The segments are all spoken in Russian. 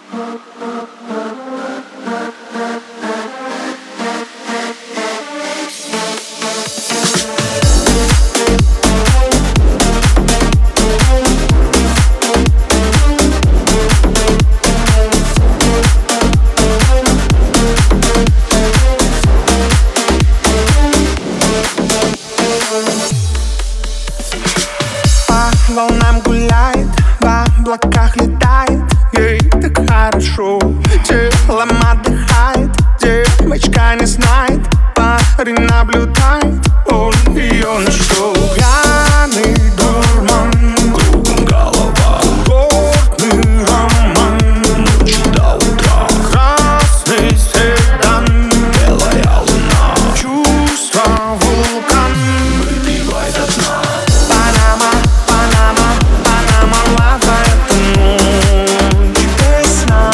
Волнам гуляет, в облаках летает, ей так хорошо. Телом отдыхает, девочка не знает, парень наблюдает, он ее нашел. Пьяный дурман, кругом голова, горный роман, ночи до утра, красный седан, белая луна, чувство вулкан. выпивай до дна. Панама, Панама, Панама, лава, это ночь без сна.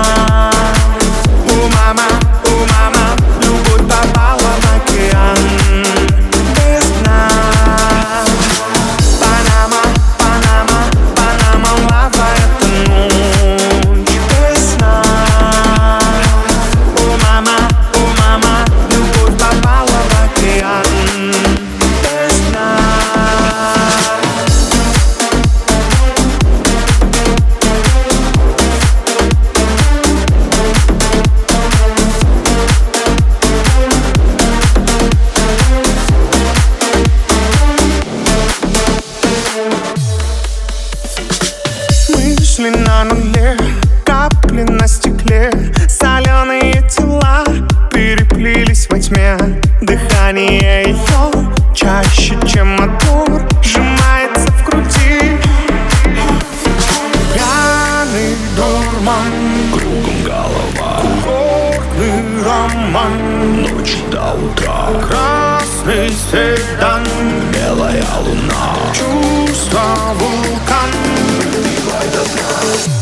У мама, любовь попала в океан без дна. Панама, Панама, Панама, лава, это ночь без сна. У мама, любовь попала в океан без дна. Мысли на нуле, капли на стекле, соленые тела переплелись во тьме. Дыхание ее чаще, чем мотор, сжимается в груди. Пьяный дурман, Кругом голова, горный роман, ночи до утра, красный седан, белая луна, чувство вулкан. выпивай до дна.